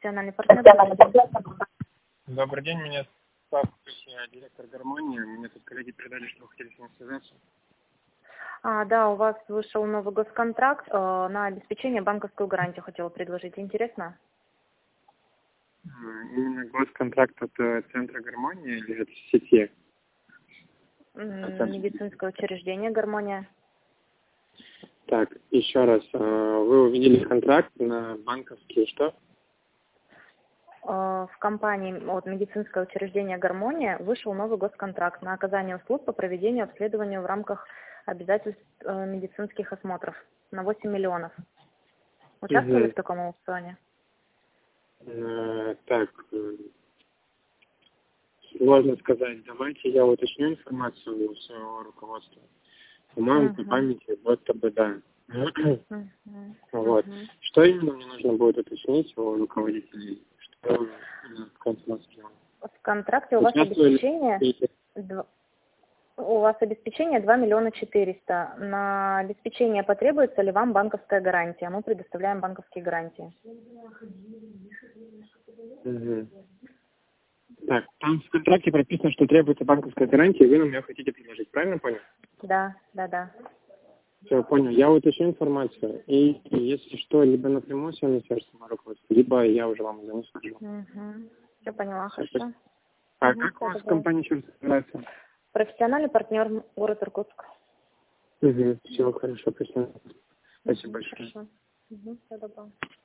профессиональный партнер. Добрый день, меня Стас, я директор «Гармонии». Мне тут коллеги передали, что вы хотели с ним связаться. Да, у вас вышел новый госконтракт на обеспечение банковскую гарантию. Хотела предложить. Интересно? Именно госконтракт от центра «Гармонии» или от сети? Медицинское учреждение «Гармония». Так, еще раз. Вы увидели контракт на банковские что? В компании медицинское учреждение «Гармония» вышел новый госконтракт на оказание услуг по проведению обследования в рамках обязательств медицинских осмотров на 8 миллионов. Участвовали в таком аукционе? Так, сложно сказать. Давайте я уточню информацию у своего руководства. По-моему, по памяти, будто бы да. Вот. Что именно мне нужно будет уточнить у руководителей? Что В контракте у вас обеспечение 2 миллиона 400. На обеспечение потребуется ли вам банковская гарантия? Мы предоставляем банковские гарантии. Так, там в контракте прописано, что требуется банковская гарантия, и вы нам ее хотите предложить, правильно понял? Да. Все, понял. Я уточню информацию. И если что, либо напрямую с вами свяжется на руководство, либо я уже вам звоню, скажу. Все поняла, хорошо. Как у вас компания еще называется? Профессиональный партнер, город Иркутск. Все, хорошо, спасибо. Спасибо большое. Хорошо. Всего доброго.